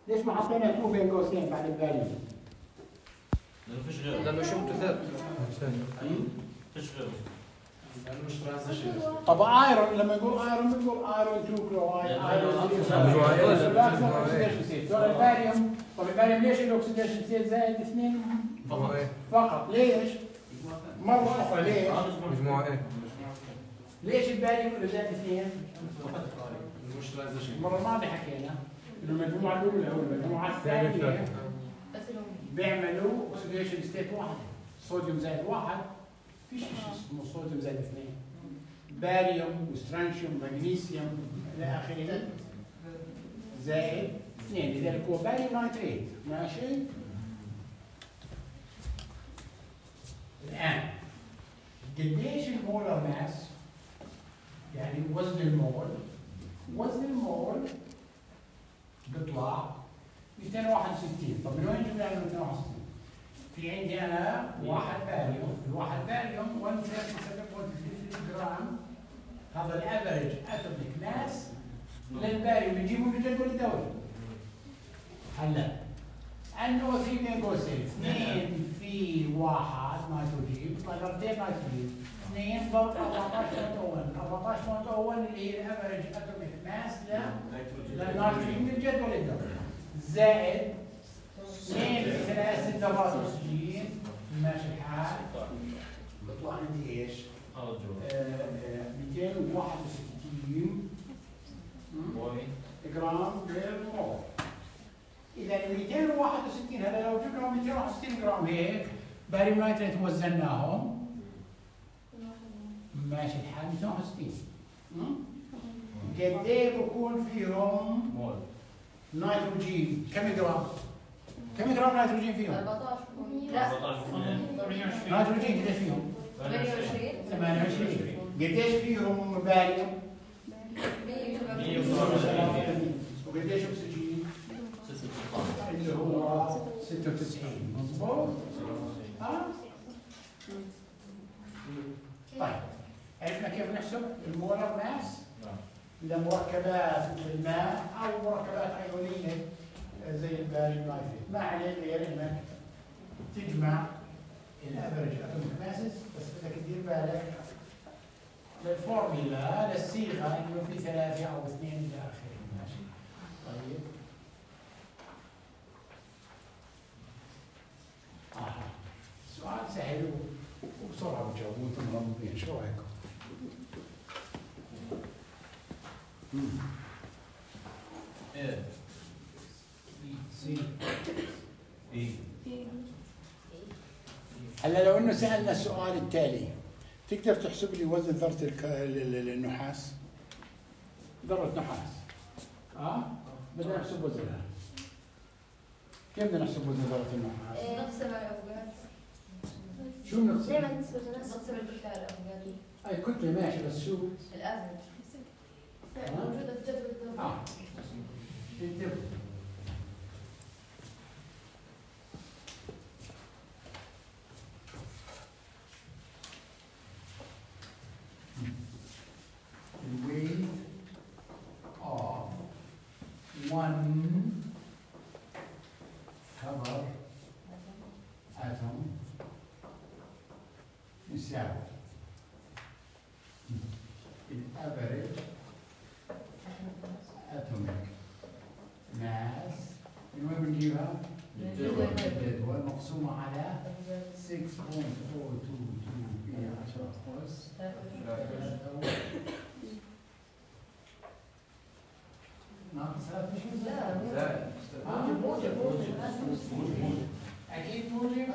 ليش ما حطينا 2 بين قوسين بعد الباريوم؟ لأنه فيش غيره. لما شفته ثابت. فيش غيره. لأنه مش ترانزيشن. طب ايرون لما يقول ايرون بنقول ايرون 2 كلورايد ايرون 3 الباريوم. طب الباريوم ليش الاكسيديشن ستيت زائد 2 فقط؟ ليش؟ مرة أخرى ليش؟ مجموعة ايه؟ ليش الباريوم زائد 2؟ مش ترانزيشن. المرة الماضية حكينا إنه المجموعة الأولى والمجموعة الثانية بيعملوا اوكسيديشن ستيت واحدة، صوديوم زائد 1 فيش شيء اسمه صوديوم زائد 2. باريوم وسترانشيوم مغنيسيوم إلى آخره زائد 2، لذلك هو باريوم نايتريت. ماشي؟ الآن قديش المولر ماس؟ يعني وزن المول. وزن المول بيطلع 261. طب من وين جبنا 261؟ في عندي انا واحد باريوم، الواحد باريوم 137.33 جرام، هذا الافرج اتوميك ماس للباريوم بنجيبه من الجدول الدوري. هلا انه 3 بين قوسين 2 في 1 نيتروجين يطلع مرتين نيتروجين 2 ضرب 14.1 اللي هي الافرج اتوميك ماس للنيتروجين من الجدول الدوري زائد 2 في 3 ذرات اكسجين. ماشي الحال بيطلع عندي ايش؟ 261 جرام بالمول. اذا 261 هذا لو جبنا 261 جرام هيك باريوم نايتريت وزناهم ماشي الحال 261. قد ايه بكون فيهم مول نيتروجين؟ كم جرام؟ كم جرام نيتروجين فيهم؟ 14 نيتروجين قديش فيهم؟ 28. قديش فيهم باريوم؟ 127. وقديش اكسجين؟ اللي هو 96. مظبوط؟ ها؟ طيب عرفنا كيف نحسب المولر ماس؟ إذا مركبات الماء أو مركبات أيونية زي الباريوم نايتريت، ما عليه غير إنك تجمع الأفرج أتوميك ماسز، بس بدك تدير بالك للفورميلا للصيغة إنه في 3 أو 2 إلى آخره. ماشي؟ طيب سؤال سهل وبسرعة بتجاوبوه وأنتم مغمضين، شو رأيكم؟ هلا لو انه سالنا السؤال التالي، تقدر تحسب لي وزن ذرة النحاس؟ ذرة نحاس. بدنا نحسب وزنها. كيف بدنا نحسب وزن ذرة النحاس؟ نقسم الأوقات. شو بنقسم؟ دائما نقسم الكتلة الأوقات. اي كتلة ماشي، بس شو؟ الأفرج. موجودة في جدول الدوري. انتبهوا. The weight of one cover atom يساوي الأفرج atomic mass من وين بنجيبها؟ الجدول مقسومة على 6.422 في 10 أس ناقص 3 شو؟ لا موجب. أكيد موجب؟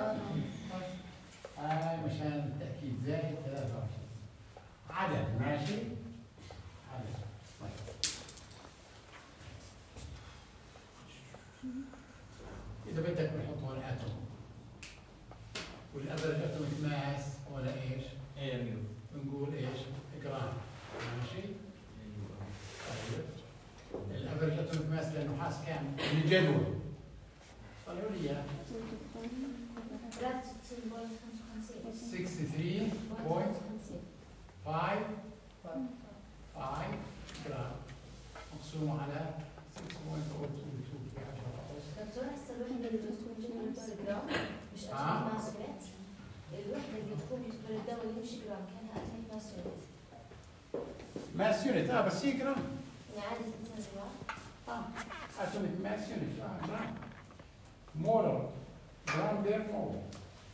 مشان التأكيد زائد 23 عدد. ماشي؟ عدد. طيب إذا بدك بنحط هون أتوم والأفرج أتوميك ماس ولا إيش؟ بنقول إيش؟ جرام. ماشي؟ طيب الأفرج أتوميك ماس للنحاس كام؟ من الجدول طلعوا لي إياه 63.55 جرام مقسوم على 6.022 في 10 ماس يونت بس هي جرام. يعني عادي 6 اتوميك ماس يونت جرام. مولر جرام بير مولر.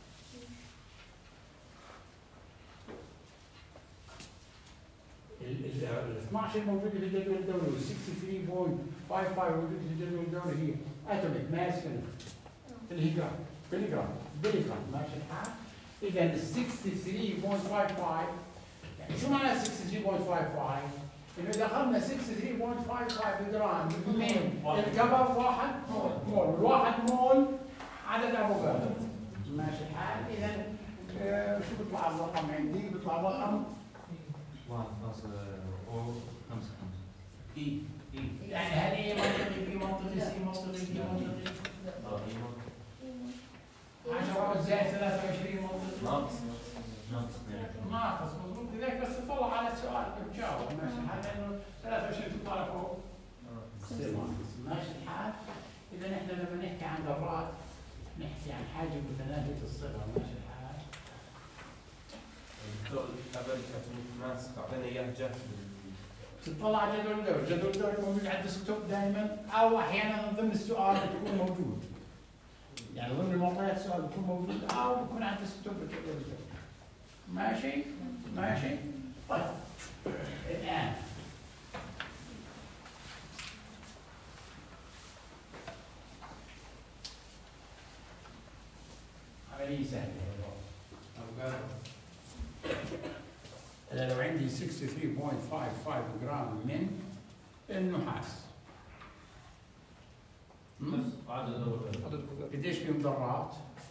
ال 12 موجودة في الجدول الدوري وال 63.55 موجودة في الجدول الدوري هي اتوميك ماس يونت اللي هي جرام بالجرام ماشي الحال. إذا ال 63.55 يعني شو معنى 63.55؟ إنه إذا أخذنا 63.55 جرام من الكبر واحد مول، والواحد مول عدد أفوكادو ماشي الحال. إذا شو بيطلع الرقم عندي؟ بيطلع الرقم 1.5 إي يعني هل هي منطقي بي منطقي سي منطقي دي منطقي؟ 10 زائد 23 منطقي ناقص مضبوط. لذلك بس تطلع على السؤال بتجاوب ماشي الحال لانه 23 تطلع فوق ماشي الحال. اذا احنا لما نحكي عن ذرات نحكي عن حاجه متناهيه الصغر ماشي الحال. الدكتور الابريج اتوميك ماس تعطينا اياه جاهز. تطلع على جدول الدوري، جدول الدوري موجود على الديسكتوب دائما او احيانا ضمن السؤال بتكون موجود. يعني ضمن المعطيات السؤال بيكون موجود او بيكون على الديسكتوب بالجدول الدوري. ماشي؟ ماشي؟ طيب الآن عملية سهلة أنا لو عندي 63.55 جرام من النحاس عدد الأفوكادو قديش فيهم ذرات؟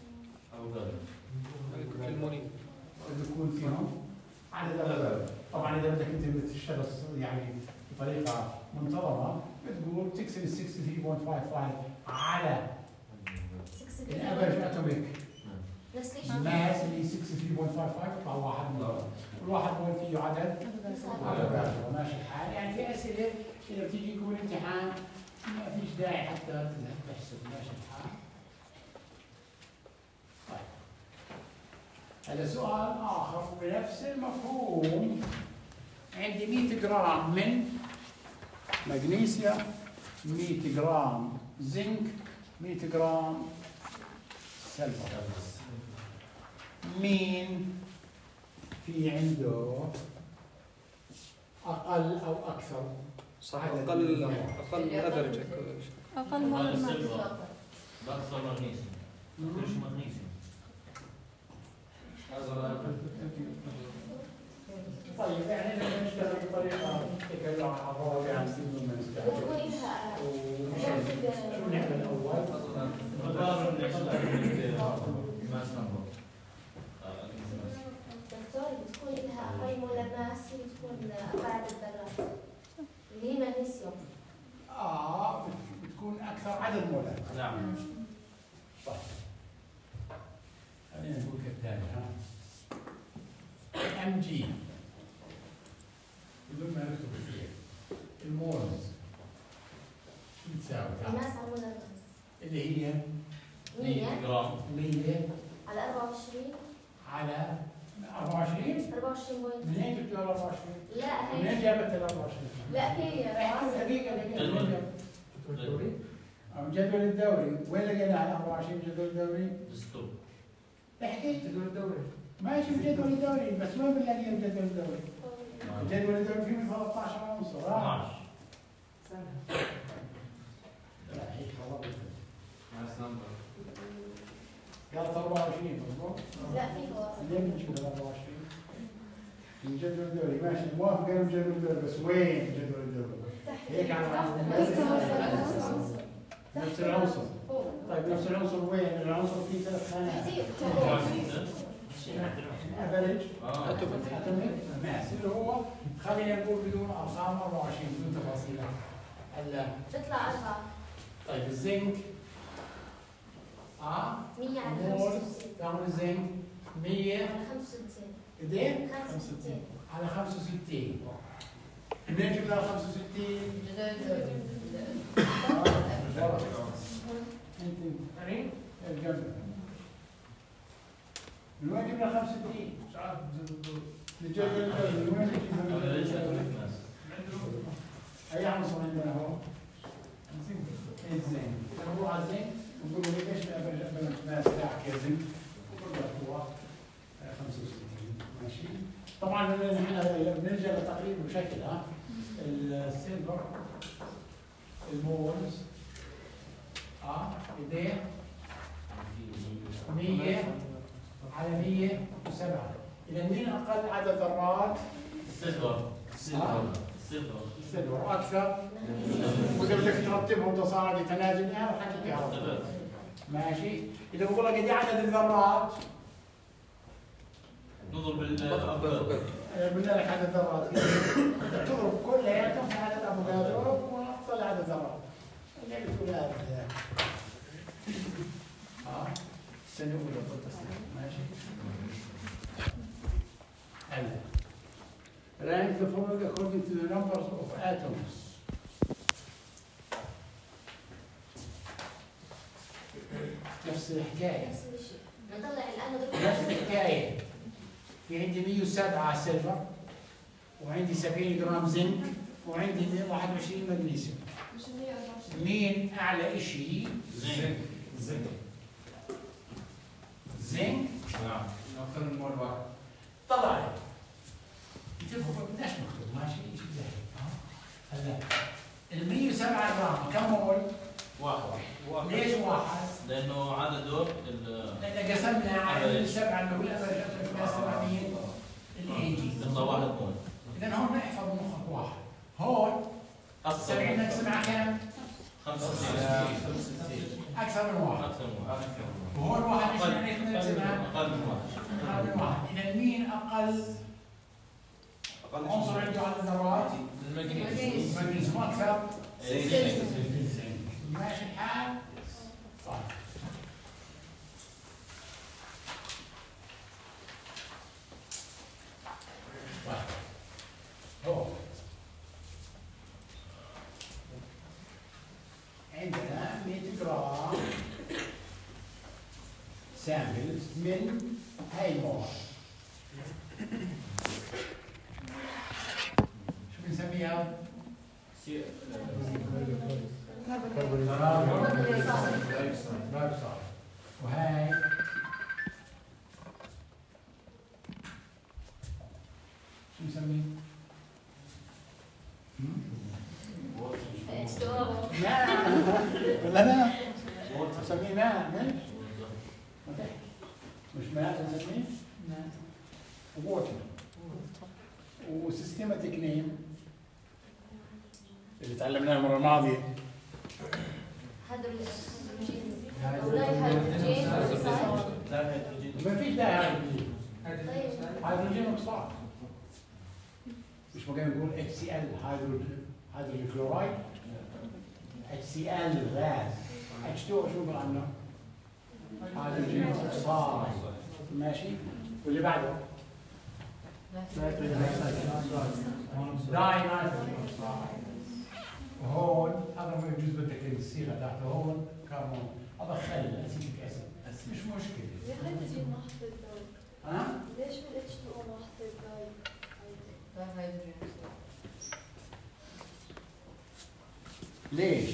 المونين بيكون فيهم عدد أفوكادو. طبعا إذا بدك أنت تشتغل يعني بطريقة منتظمة بتقول تكسر ال 63.55 على الأفرج أتوميك نفس الشيء ماس اللي 63.55 يطلع واحد مول. والواحد مول فيه عدد أفوكادو ماشي الحال. يعني في أسئلة إذا بتيجيكم الامتحان ما فيش داعي حتى تذهب تحسب ماشي الحال. طيب هذا سؤال آخر بنفس المفهوم. عندي 100 جرام من مغنيسيوم، 100 جرام زنك، 100 جرام سلفر. مين في عنده أقل أو أكثر؟ صح اقل افرج أقل مرة أكثر مغنيسيوم كلش مغنيسيوم. طيب يعني لما نشتغل بطريقة تكلم عن الرابع عن سن من بتكون شو نعمل أول؟ دكتور بتكون لها أقل ملامس بتكون أقل عدد ذرات اللي هي مغنيسيوم. بتكون أكثر عدد مولات. نعم. طيب خلينا نقول كالتالي ام جي بدون ما نكتب فيه المولز شو بتساوي؟ الماس على المولامس اللي هي 100 جرام 100 على 24 على 24 24 بوينت. منين جبت 24؟ لا منين هي جابت ال 24؟ لا هي احكي دقيقة منين جابت؟ جدول الدوري وين لقينا على 24 جدول الدوري؟ دستور. احكي جدول الدوري ماشي في جدول الدوري بس وين بنلاقيه الجدول الدوري؟ الجدول الدوري فيه من 13 عنصر 12. لا هيك غلط ماس نمبر قالت 24 مضبوط؟ لا في فواصل. منين بنجيب ال 24؟ من جدول الدوري ماشي موافق انا بجدول الدوري بس وين جدول الدوري؟ هيك على نفس العنصر. طيب نفس العنصر وين؟ العنصر فيه 3 خانات. افريج اتوميك ماس اللي هو خلينا نقول بدون ارقام 24 بدون تفاصيل. هلا تطلع 4 طيب الزنك 100 على مول 65 كم الزنك 100 على 65 قدين؟ 65 على 65 منين جبنا 65؟ انت قريب الجنب من وين جبنا 65؟ مش عارف من وين جبنا اي عنصر عندنا هو؟ الزنك. نروح على الزنك ونقول له ليش ما سلاح كذب؟ نقول له هو 65 ماشي. طبعا احنا بنرجع للتقريب بشكل السيلفر المولز ايديه 100 على 107. اذا مين اقل عدد ذرات؟ السيلفر. السيلفر اكثر. واذا بدك ترتبهم تصاعدي تنازلي حكيت على ماشي. اذا بقول لك قد عدد الذرات نضرب قلنا لك عدد الذرات تضرب كلياتهم في عدد افوكادرو ونحصل عدد الذرات. اللي بتقول هذا السنة الأولى بالتصنيف ماشي. هلا rank the following according to the numbers of atoms. نفس الحكاية. نفس الشيء. نطلع الآن نفس الحكاية. في عندي 107 سيلفر وعندي 70 جرام زنك وعندي 21 مغنيسيوم. مين أعلى شيء؟ زنك. زنك؟ نعم. أكثر من مول واحد. طلع انتبهوا بدناش نكتب ماشي شيء زي هلا ال 107 جرام كم مول؟ واحد. ليش واحد؟ لأنه عدده لأن قسمنا على السبعة اللي هو الأفرج أكثر من الاي جي. يطلع واحد مول. إذا هون نحفظ مخك واحد. هون 70 نقسم على كم؟ 65. أكثر من واحد. أكثر من واحد. وهون 21 يعني نقسمها أقل من واحد. أقل من واحد. إذا مين أقل عنصر عنده على الذرات؟ المغنيسيوم أكثر؟ ماشي الحال؟ طيب. هو عندنا 100 جرام سامبلز من هاي المواد. شو بنسميها؟ كربون دايوكسيد. وهاي شو نسميه؟ ماء ولا لا؟ نسميه ماء مش ماء نسميه؟ ووتر. وسيستماتيك نيم اللي تعلمناه المرة الماضية ما فيش داعي هيدروجين اكسايد. مش ممكن نقول HCl هيدروجين كلورايد HCl غاز H2O شو بقى عندنا؟ هيدروجين اكسايد ماشي. واللي بعده داي نيتروجين اكسايد. وهون هذا هو يجوز بدك الصيغه تاعته هون كربون هذا خل اسيتيك اسيد مش مشكله. ليش الهيدروجين ما حط الداي؟ ها؟ ليش الH2O ما حط الداي؟ ليش؟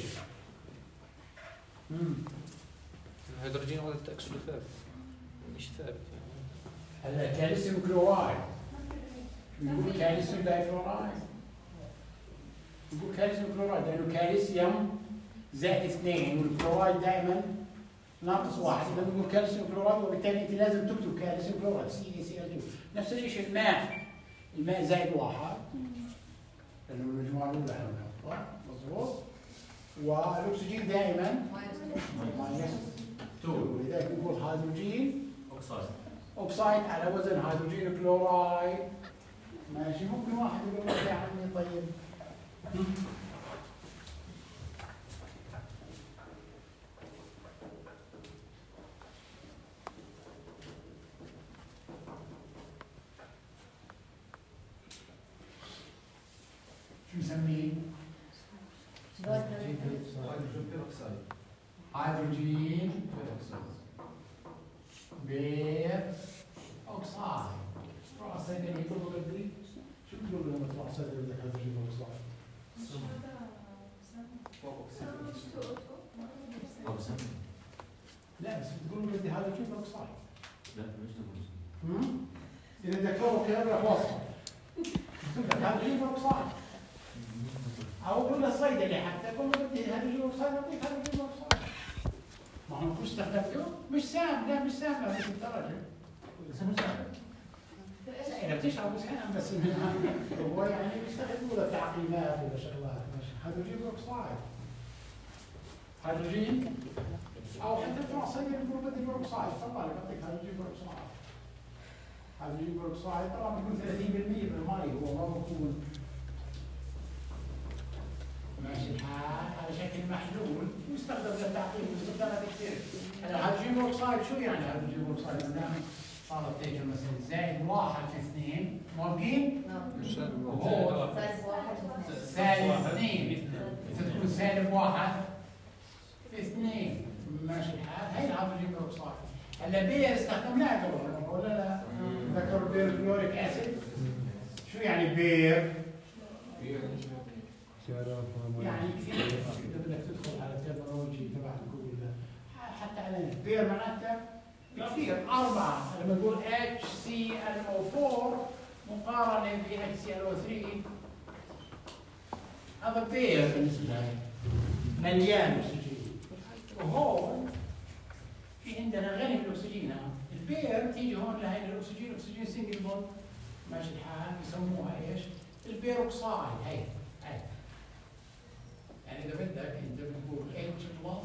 الهيدروجين هذا التأكسد ثابت مش ثابت. هلا كالسيوم كلورايد يقول كالسيوم دايكلورايد. يقول كالسيوم كلورايد لانه كالسيوم زائد 2 والكلورايد دائما ناقص 1. اذا بنقول كالسيوم كلورايد وبالتالي انت لازم تكتب كالسيوم كلورايد CaCl2. نفس الشيء الماء زائد 1 لانه المجموعه الاولى احنا بنحطها مضبوط. والاكسجين دائما ماينس 2 ولذلك نقول هيدروجين اوكسايد على وزن هيدروجين كلورايد ماشي. ممكن واحد يقول لك يا عمي طيب شو نسميه؟ هيدروجين بير اوكسايد. رأس هيدا يقولوا بالجريك شو بيقولوا لما تروح صيدلة بدك هيدروجين اوكسايد؟ لا بس بتقول بدي هيدروجين بروكسايد. لا ليش تقول إذا ذكروا كلام راح وصل. هيدروجين بروكسايد. أو قول للصيدلي حتى قول له بدي هيدروجين بروكسايد أعطيك هيدروجين بروكسايد. ما هو كل استخدمته مش سام، لا مش سام هذيك الدرجة. بس مو سام. إذا بتشرب مش سام بس هو يعني بيستخدموا له تعقيمات ولا شغلات. هيدروجين بروكسايد. هيدروجين أو حتى تروح صيدلي يقول بدي بروكسايد، طلع لك أعطيك هيدروجين بروكسايد. هيدروجين بروكسايد طبعا بيكون 30% من المي، هو ما بيكون ماشي الحال على شكل محلول يستخدم للتعقيم باستخدامات كثير. الهيدروجين بروكسايد شو يعني هيدروجين بروكسايد؟ ما دام صارت تيجي مثلا زائد 1 في 2 موافقين؟ وهو سالب 2 تكون سالب 1 في 2 ماشي الحال. هي الهيدروجين بروكسايد. هلا بير استخدمناه قبل ولا لا؟ ذكروا بير كلوريك اسيد. شو يعني بير؟ يعني كثير اذا بدك تدخل على الترمينولوجي تبع الجوجل حتى على البير معناتها كثير 4 لما نقول HClO4 مقارنه ب HClO3 هذا بير بالنسبه لي مليان اكسجين. وهون في عندنا غني بالاكسجين. البير تيجي هون لهي الاكسجين اكسجين سنجل بوند ماشي الحال بسموها ايش؟ البيروكسايد. هي يعني اذا بدك انت بتقول H بلس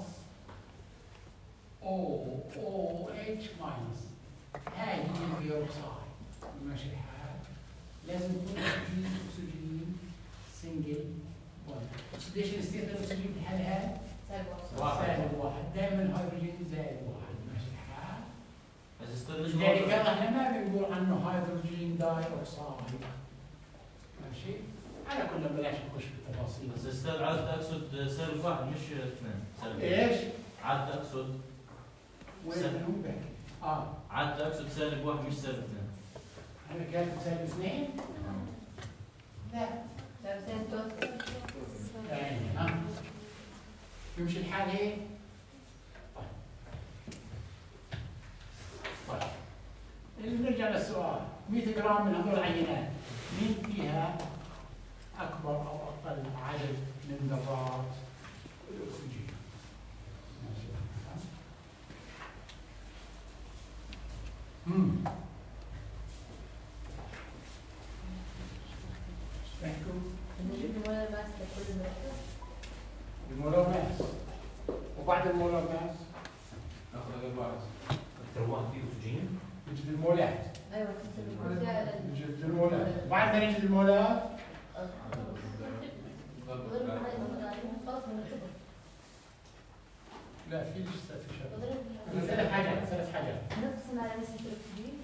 O H ماينس هاي هي البيروكسايد ماشي الحال. لازم يكون في اكسجين سنجل بوند. اوكسيديشن ستيت الاكسجين بحال هاي سالب 1 دائما الهيدروجين زائد 1 ماشي الحال. لذلك احنا ما بنقول عنه هيدروجين داي اوكسايد ماشي. على كل بلاش نخش بالتفاصيل. بس استاذ عاد تاكسد سالب 1 مش 2 ايش؟ عاد تاكسد وين بحكي؟ عاد تاكسد سالب 1 مش سالب 2. انا كانت سالب 2؟ لا يعني يمشي الحال هيك؟ طيب نرجع للسؤال. 100 جرام من هذول العينات مين فيها أكبر أو أقل عدد من ذرات الأكسجين؟ احكوا. المولار ماس. وبعد المولار ماس ناخذ بعض. اكثر واحد فيه اكسجين نجد المولات. ايوه نجد المولات. وبعد ما نجد المولات لا في لسه في شيء. ثلاث حاجات. نقسم على نسبة الأكسجين.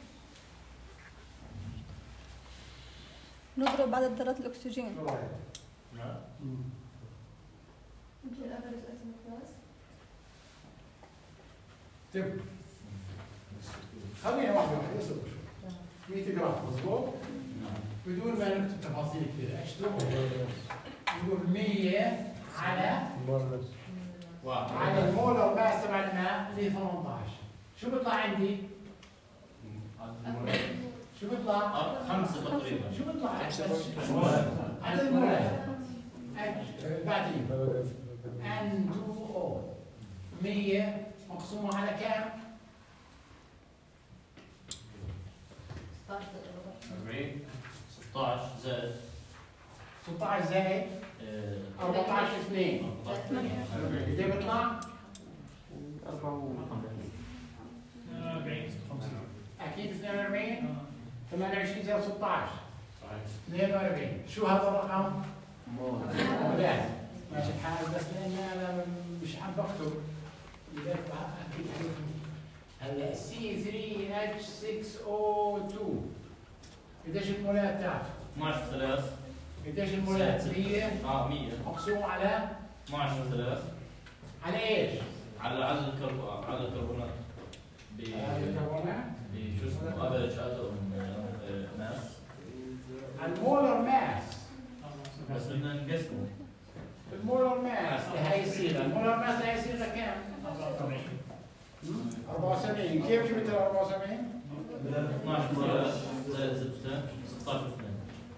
نضرب عدد ذرات الأكسجين. نعم. يمكن الأفرج أسمى كلاس. طيب خلينا واحدة يصير شوي. 100 جرام مظبوط؟ بدون ما نكتب تفاصيل كثير. نقول 100 على المولر ماس تبع الماء اللي 18. شو بيطلع عندي؟ شو بيطلع؟ 5 تقريبا. شو بيطلع؟ عدد المولات. بعدين N2O 100 مقسومة على كام؟ 40 16 زائد 16 زائد 14 2 قد بيطلع؟ اكيد 42 28 زائد 16 42. شو هذا الرقم؟ مولات. ماشي الحال بس لاني انا مش عم بكتب لذلك اكيد هلا C3H6O2 قديش المولات تاعته؟ 12 3 قديش المولات؟ 100 100 مقسوم على 12 3 على ايش؟ على عدد الكربونات الكربونات؟ بشو اسمه افريج اتوم ماس. المولر ماس بس بدنا نقسمه صيغه، المولر ماس هي صيغه كام؟ 74. كيف جبت ال 74؟ 12 مرة زائد 6 16 2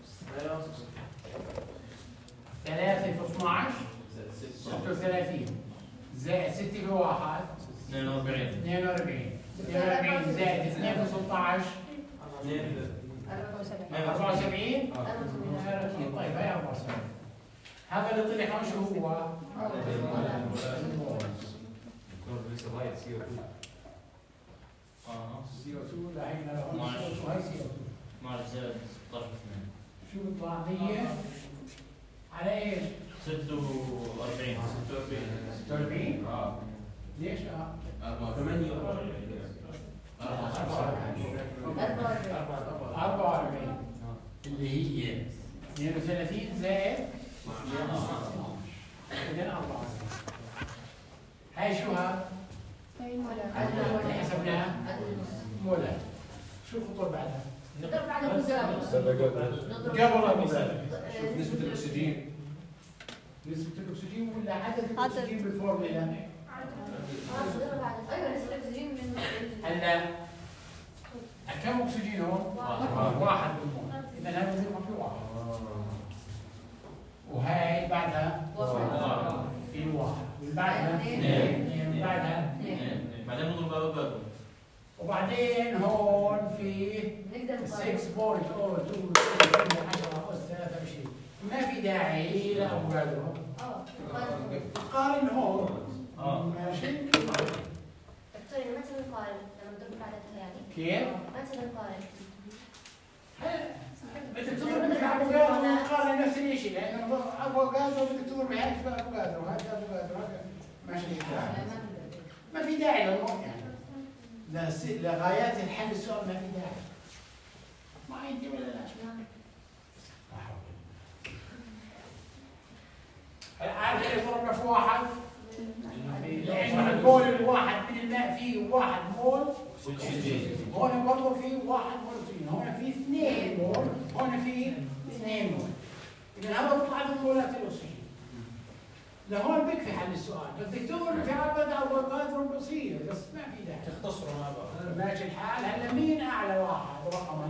3 في 12 36 زائد 6 في 1 42 42 زائد 2 في 16 74 طيب هي 74. هذا اللي طلع شو هو؟ CO2 لا هينا لو هي CO2 12 زائد 16 شو بيطلع 100 على ايش؟ 46 46 ليش 44 اللي هي 32 زائد 12 44. هاي شو هذا؟ اللي حسبناها مولا. شو الخطوة بعدها؟ نضرب على مقابل. قبل المسألة نسبة الأكسجين نسبة الأكسجين ولا عدد الأكسجين بالفورمولا؟ ايوه نسبة الاكسجين من هلا كم أكسجين هون؟ واحد بالمول. إذا هذا بصير ما في واحد. وهي بعدها في واحد. والبعدها اثنين. والبعدها بعدين نضرب على باقي وبعدين هون في نقدر 6.02 10 أس 23. ما في داعي لأبو قادر. قارن هون. ماشي؟ سوري ما تسوي مقارنة لما نضرب بعدها يعني. كيف؟ ما تسوي مقارنة. بدك تضرب في ابو قادر وتقارن نفس الشيء لانه ابو قادر بدك تضرب هاي في ابو قادر وهذا ابو قادر هذا ماشي ما في داعي للموضوع يعني لغايات الحل السؤال ما في داعي ما عندي ولا لا عارف اللي ضربنا في واحد لانه المول الواحد من الماء فيه 1 مول هون برضه في 1 مول اكسجين، هون في 2 مول، هون في 2 مول. إذا هذا بيطلع عدد مولات الأكسجين. لهون بكفي حل السؤال، بدك تضرب في عدد أو قدر بصير بس ما في داعي. تختصروا مع بعض ماشي الحال، هلا مين أعلى واحد رقما؟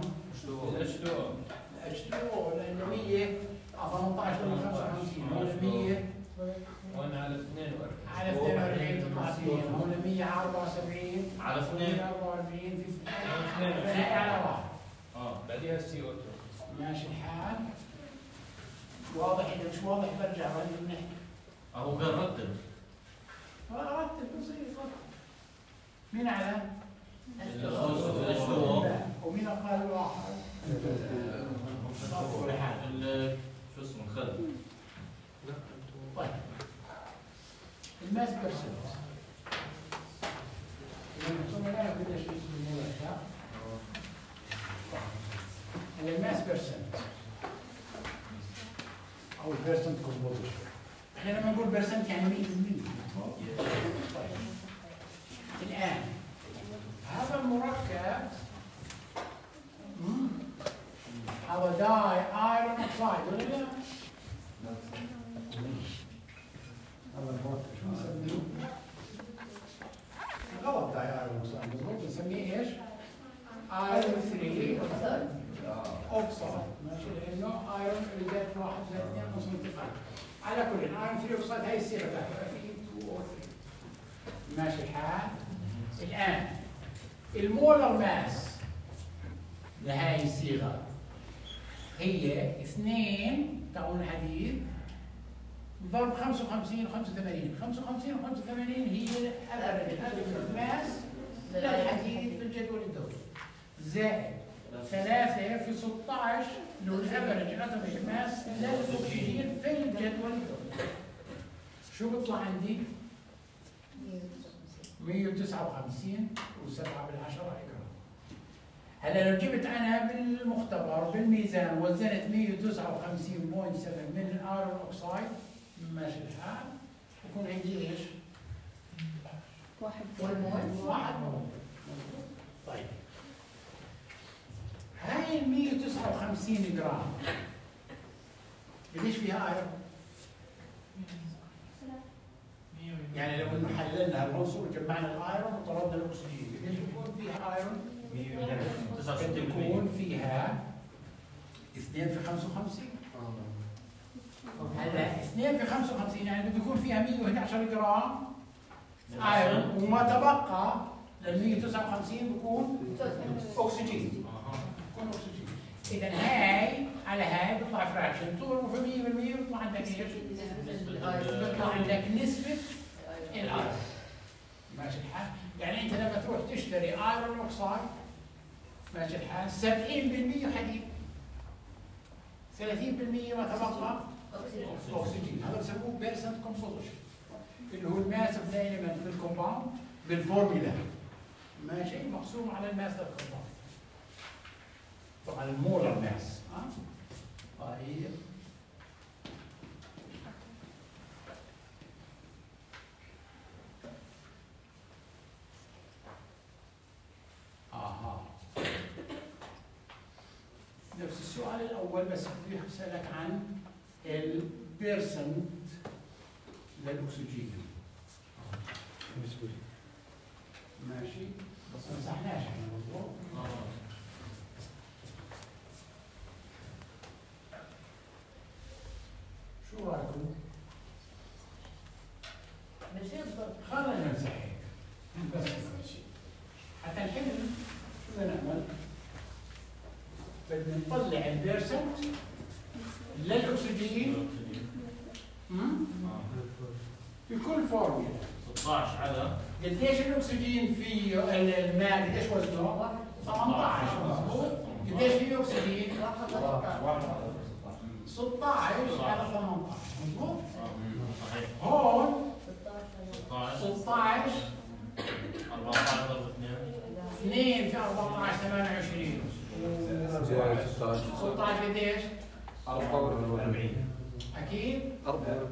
H2O لأنه 100 18 ولا 55 هون 100 وانا على 42 على 42 تطلع 2 هون 100 على 74 على 2 44 في 2 هي على واحد. بعديها CO2 ماشي الحال. واضح اذا مش واضح برجع وين نحكي. اهو قال رتب رتب بصير مين اعلى؟ ومين اقل واحد؟ شو اسمه خالد طيب الماس بيرسنت الماس بيرسنت او البيرسنت كومبوزيشن. احنا لما نقول بيرسنت يعني 100%. طيب الان هذا المركب هذا داي ايرون اوكسايد ولا لا؟ شو نسميه؟ غلط داي ايرون اوكسايد مضبوط نسميه ايش؟ ايرون 3 اوكسايد ماشي لانه ايرون اللي زائد 1 زائد 2 نص انتقال. على كل ايرون 3 اوكسايد هي الصيغه تاعتها في 2 او 3 ماشي الحال. الان المولر ماس لهي الصيغه هي 2 تاعون حديد ضرب 55 85 55 85 هي الافرج ماس للحديد في الجدول الدوري زائد 3 في 16 اللي هو الافرج اتوميك ماس للاكسجين في الجدول الدوري. شو بيطلع عندي؟ 159 و7 بالعشرة جرام. هلا لو جبت انا بالمختبر بالميزان وزنت 159.7 من الايرون اوكسايد ماشي الحال يكون عندي ايش؟ 1 مول. طيب هاي ال 159 جرام قديش فيها ايرون؟ يعني لو انه حللنا العنصر وجمعنا الايرون وطردنا الاكسجين، قديش بيكون فيها ايرون؟ قد يكون فيها 2 في 55. هلا 2 في 55 يعني بده يكون فيها 111 جرام ايرون، وما تبقى لل 159 بيكون اكسجين. بيكون اكسجين. اذا هاي على هاي بيطلع فراكشن، تضربه في 100% بيطلع عندك ايش؟ بيطلع عندك نسبة الايرون. ماشي الحال؟ يعني انت لما تروح تشتري ايرون اوكسايد ماشي الحال 70% حديد، 30% ما تبقى اكسجين. هذا بسموه بيرسنت كومبوزيشن، اللي هو الماس اوف ذا اليمنت في الكومباوند بالفورمولا ماشي مقسوم على الماس اوف الكومباوند. طبعا المولر ماس. طيب نفس السؤال الأول بس بده يسألك عن البيرسنت للأكسجين. ماشي؟ بس ما مسحناش احنا مظبوط؟ شو رأيكم؟ خلينا نمسح هيك بس حتى نحل. شو بدنا نعمل؟ بدنا نطلع البيرسنت للأكسجين بكل فورمولا. 16 على قديش الأكسجين فيه الماء قديش وزنه؟ 18 مظبوط؟ قديش فيه أكسجين؟ 16 على 18 مظبوط؟ صحيح. هون 16 16 14 ضرب 2 في 14 28 زائد 16 16 قديش؟ 44. أكيد؟ 44.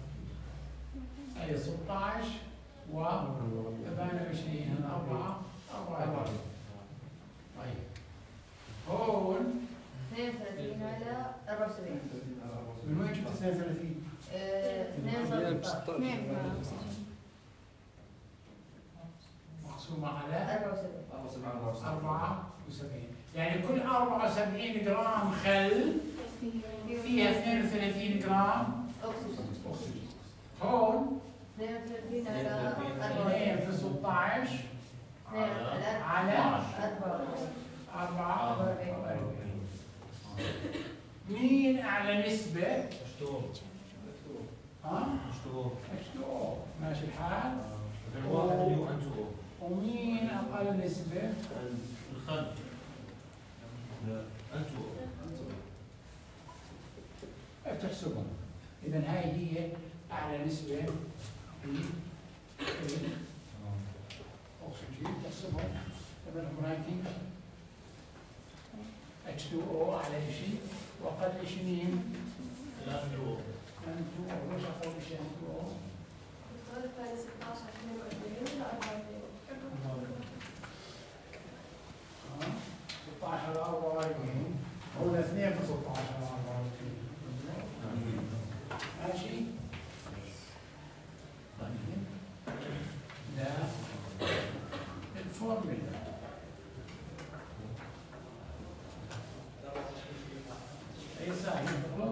أي 16 و 28 4 44. طيب هون 32 على 74. من وين جبت 32؟ 2 اثنين أكسجين. مقسومة على 74. 74. يعني كل 74 جرام خل فيها 32 جرام أكسجين. هون 32 على 2 في 16 على 44. مين أعلى نسبة؟ H2O. ماشي الحال؟ ومين أقل نسبة؟ الخل بتحسبهم. إذا هاي هي أعلى نسبة في الأكسجين. تحسبهم تبعهم رايتين H2O أعلى شيء وأقل شيء مين؟ N2O. ليش أقول شيء N2O؟ الطالب على 16 42 ولا 44؟ 16 على 44 هو 2 في 16 على 44. ماشي؟ طيب ده الفورمولا. اي ساعة خلص؟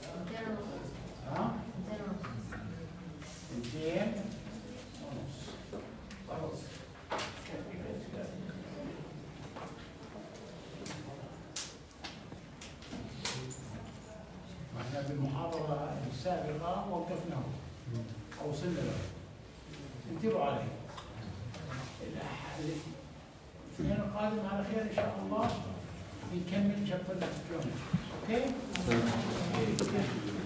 200 ونص. خلص. احنا في المحاضرة السابقة وقفناه أو وصلنا له. انتبهوا عليه. الاثنين القادم على خير إن شاء الله بنكمل شابتر الكتروني. أوكي؟